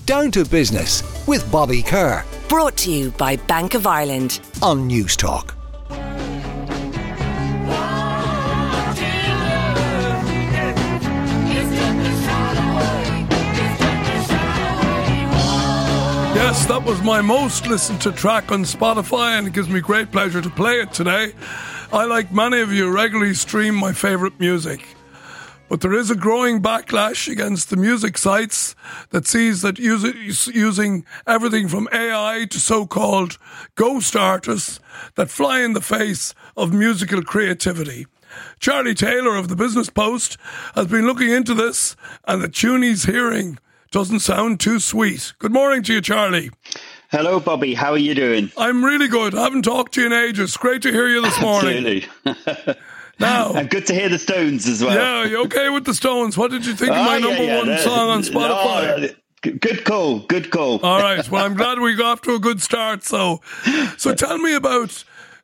Down to Business with Bobby Kerr. Brought to you by Bank of Ireland on News Talk. Yes, that was my most listened to track on Spotify, and it gives me great pleasure to play it today. I, like many of you, regularly stream my favourite music. But there is a growing backlash against the music sites that sees that using everything from AI to so-called ghost artists that fly in the face of musical creativity. Charlie Taylor of the Business Post has been looking into this, and the tune he's hearing doesn't sound too sweet. Good morning to you, Charlie. Hello, Bobby. How are you doing? I'm really good. I haven't talked to you in ages. Great to hear you this morning. Absolutely. Now, and good to hear the Stones as well. Yeah, you okay with the Stones? What did you think of my number one song on Spotify? Good call. Good call. All right. Well, I'm glad we got off to a good start. So tell me about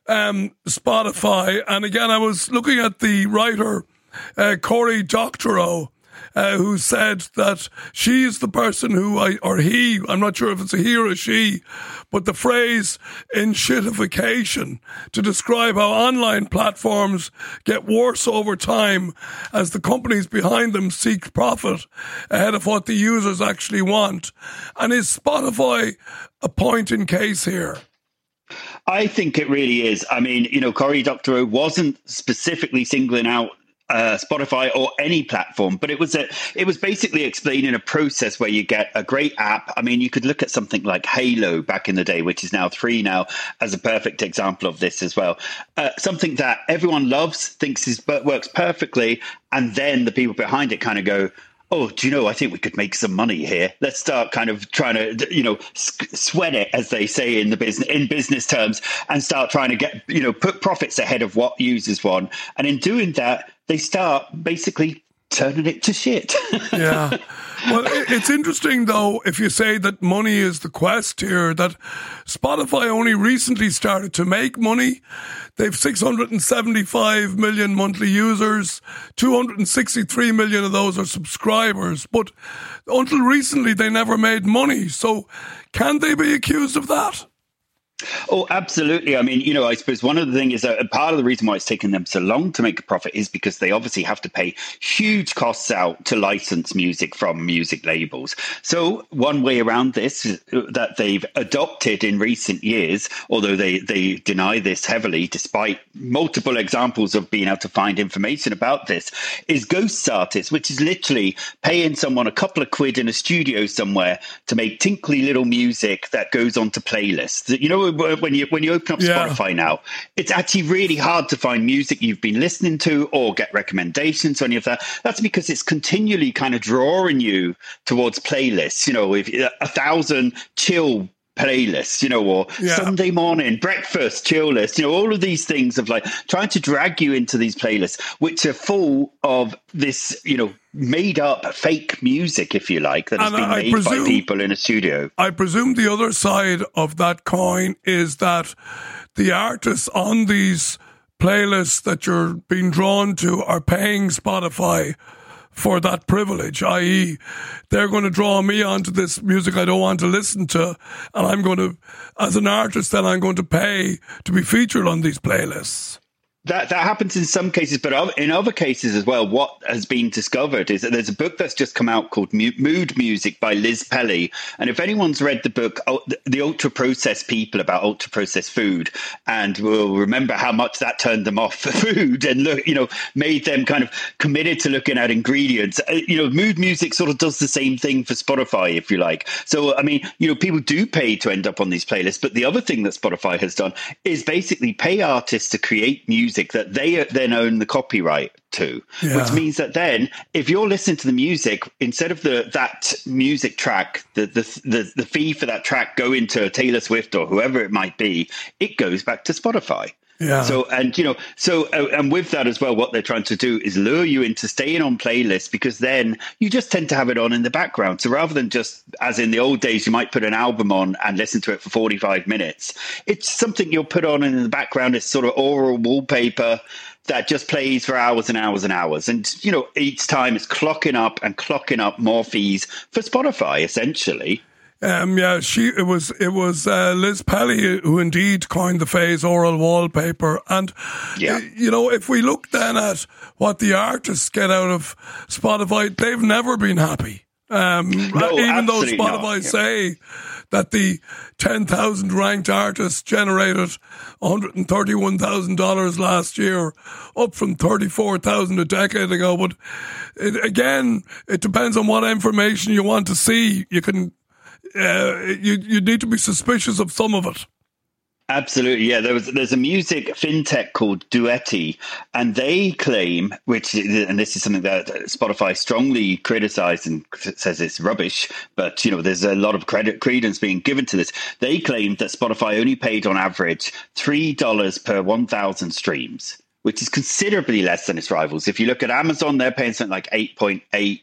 Spotify. And again, I was looking at the writer, Cory Doctorow, who said that she's the person I'm not sure if it's a he or a she, but the phrase in shitification to describe how online platforms get worse over time as the companies behind them seek profit ahead of what the users actually want. And is Spotify a point in case here? I think it really is. I mean, Cory Doctorow wasn't specifically singling out Spotify or any platform, but it was basically explaining a process where you get a great app. I mean, you could look at something like Halo back in the day, which is now 3 now, as a perfect example of this as well. Something that everyone loves, thinks works perfectly, and then the people behind it kind of go, oh, do you know, I think we could make some money here. Let's start kind of trying to, sweat it, as they say in business terms, and start trying to get, put profits ahead of what users want. And in doing that, they start basically turning it to shit. Yeah. Well, it's interesting, though, if you say that money is the quest here, that Spotify only recently started to make money. They've 675 million monthly users, 263 million of those are subscribers. But until recently, they never made money. So can they be accused of that? Oh, absolutely. I mean, I suppose one of the things is that part of the reason why it's taken them so long to make a profit is because they obviously have to pay huge costs out to license music from music labels. So one way around this is that they've adopted in recent years, although they deny this heavily, despite multiple examples of being able to find information about this, is ghost artists, which is literally paying someone a couple of quid in a studio somewhere to make tinkly little music that goes onto playlists. When you open up Spotify now, it's actually really hard to find music you've been listening to or get recommendations or any of that. That's because it's continually kind of drawing you towards playlists, if 1,000 chill playlists, or Sunday morning breakfast chill list, all of these things of like trying to drag you into these playlists, which are full of this, made up fake music, if you like, that has been made by people in a studio. I presume the other side of that coin is that the artists on these playlists that you're being drawn to are paying Spotify for that privilege, i.e. they're going to draw me onto this music I don't want to listen to, and I'm going to, as an artist, then I'm going to pay to be featured on these playlists. That happens in some cases, but in other cases as well, what has been discovered is that there's a book that's just come out called Mood Music by Liz Pelly. And if anyone's read the book, The Ultra-Processed People, about ultra-processed food, and will remember how much that turned them off for food and, made them kind of committed to looking at ingredients. Mood Music sort of does the same thing for Spotify, if you like. So, I mean, people do pay to end up on these playlists. But the other thing that Spotify has done is basically pay artists to create music that they then own the copyright to, which means that then if you're listening to the music, instead of that music track, the fee for that track going to Taylor Swift or whoever it might be, it goes back to Spotify. Yeah. And with that as well, what they're trying to do is lure you into staying on playlists, because then you just tend to have it on in the background. So rather than just, as in the old days, you might put an album on and listen to it for 45 minutes. It's something you'll put on in the background. It's sort of oral wallpaper that just plays for hours and hours and hours. And, each time it's clocking up more fees for Spotify, essentially. It was Liz Pelly who indeed coined the phrase oral wallpaper. And, if we look then at what the artists get out of Spotify, they've never been happy. Even though Spotify say that the 10,000 ranked artists generated $131,000 last year, up from $34,000 a decade ago. But it depends on what information you want to see. You can, you need to be suspicious of some of it. Absolutely, yeah. There's a music fintech called Duetti, and they claim, and this is something that Spotify strongly criticizes and says it's rubbish, but there's a lot of credence being given to this. They claim that Spotify only paid on average $3 per 1,000 streams, which is considerably less than its rivals. If you look at Amazon, they're paying something like $8.8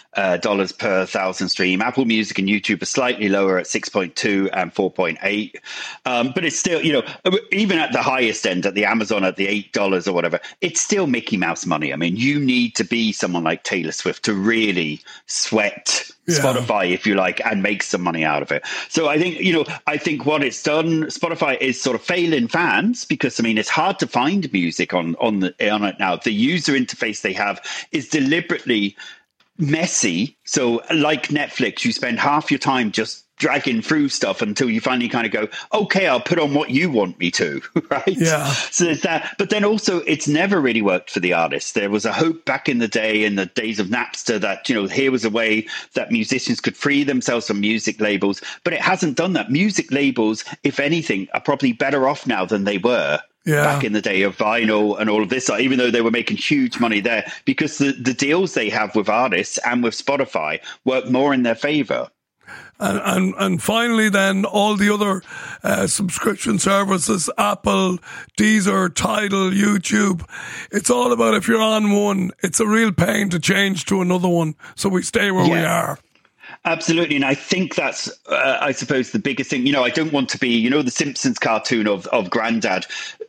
per 1,000 stream. Apple Music and YouTube are slightly lower at 6.2 and 4.8. But it's still, even at the highest end, at the Amazon at the $8 or whatever, it's still Mickey Mouse money. I mean, you need to be someone like Taylor Swift to really sweat Spotify, if you like, and make some money out of it. So I think what it's done, Spotify is sort of failing fans because, it's hard to find music on it now. The user interface they have is deliberately messy. So like Netflix, you spend half your time just dragging through stuff until you finally kind of go, okay, I'll put on what you want me to, right? Yeah. So there's that. But then also, it's never really worked for the artists. There was a hope back in the day, in the days of Napster, that, here was a way that musicians could free themselves from music labels. But it hasn't done that. Music labels, if anything, are probably better off now than they were. Back in the day of vinyl and all of this, even though they were making huge money there, because the deals they have with artists and with Spotify work more in their favor. And finally, then, all the other subscription services, Apple, Deezer, Tidal, YouTube, it's all about if you're on one, it's a real pain to change to another one. So we stay where we are. Absolutely. And I think that's, I suppose, the biggest thing. I don't want to be, the Simpsons cartoon of Grandad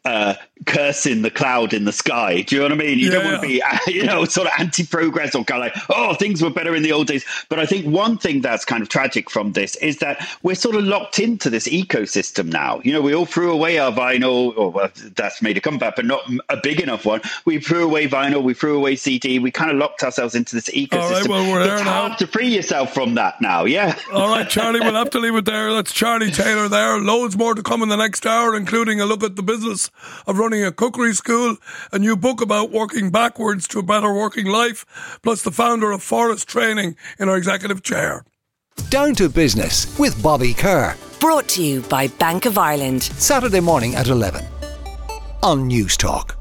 cursing the cloud in the sky. Do you know what I mean? You don't want to be, sort of anti-progress or kind of like, things were better in the old days. But I think one thing that's kind of tragic from this is that we're sort of locked into this ecosystem now. We all threw away our vinyl, that's made a comeback, but not a big enough one. We threw away vinyl, we threw away CD. We kind of locked ourselves into this ecosystem. All right, well, we're there now. It's hard to free yourself from that now, yeah. All right, Charlie, we'll have to leave it there. That's Charlie Taylor there. Loads more to come in the next hour, including a look at the business of running a cookery school, a new book about working backwards to a better working life, plus the founder of Forest Training in our executive chair. Down to Business with Bobby Kerr. Brought to you by Bank of Ireland. Saturday morning at 11 on News Talk.